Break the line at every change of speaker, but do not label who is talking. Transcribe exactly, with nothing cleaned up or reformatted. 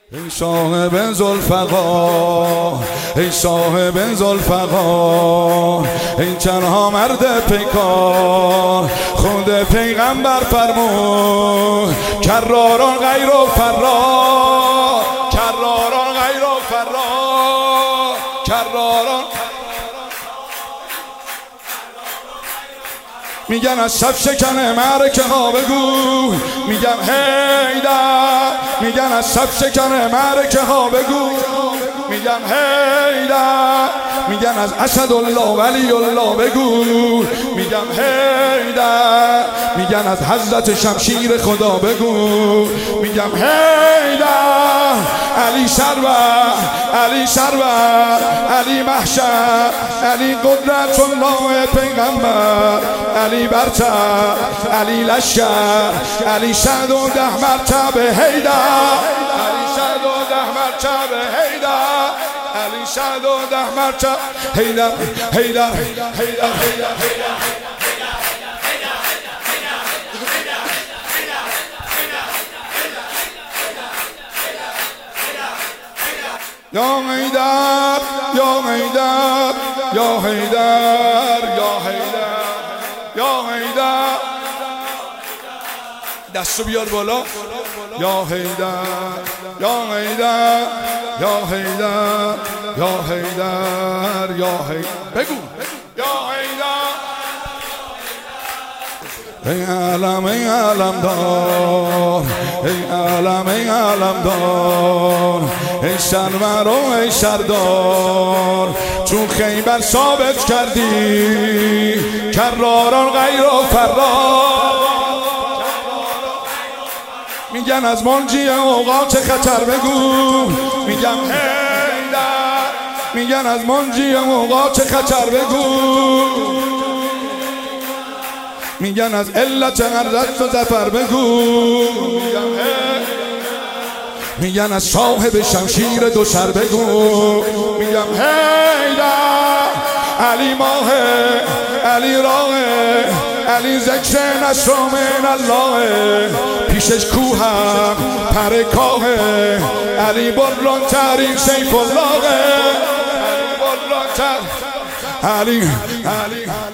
ای صاحب ذوالفقار، ای صاحب ذوالفقار، ای تنها مرد پیکار، خود پیغمبر فرمود کراران غیر و فرار، کراران غیر و فرار، کراران. میگن از شب شکنه معرکه ها بگو، میگم هیدر، میگن از شب شکنه معرکه ها بگو، میگم هیدر، میگن از اسدالله ولی الله بگو، میگم هیدر، میگن از حضرت شمشیر خدا بگو، میگم هیدر، علی سرور، علی سرور، علی محشر، علی قدرت الله پیغمبر، علی برتر، علی لشکر، علی صد و ده مرتبه هیدر، علی صد و ده مرتبه هیدر، علی صد و ده مرتبه هیدر، هیدر، هیدر، هیدر. یا هیدر، یا هیدر، یا هیدر، یا هیدر، یا هیدر. دستو بیار بالا. یا هیدر، یا هیدر، یا هیدر، یا هیدر، یا هیدر. بگو یا هیدر. ای علم، ای علم دار، ای علم، ای علم دار، ای سرور و ای سردار، چون خیبر ثابت کردی کراران غیر و فرار. میگن از منجی اوقات خطر بگو، میگم هیدر، میگن از منجی اوقات خطر بگو، میگن از علت عرض و ظفر بگو، میگن از صاحب شمشیر دو سر بگو، میگم هیدر، علی ماه، علی راه، علی ذکر نصر من الله، پیشش کوهم پر کاهه، علی برلان ترین سیف الله، علی برلان تر، علی علی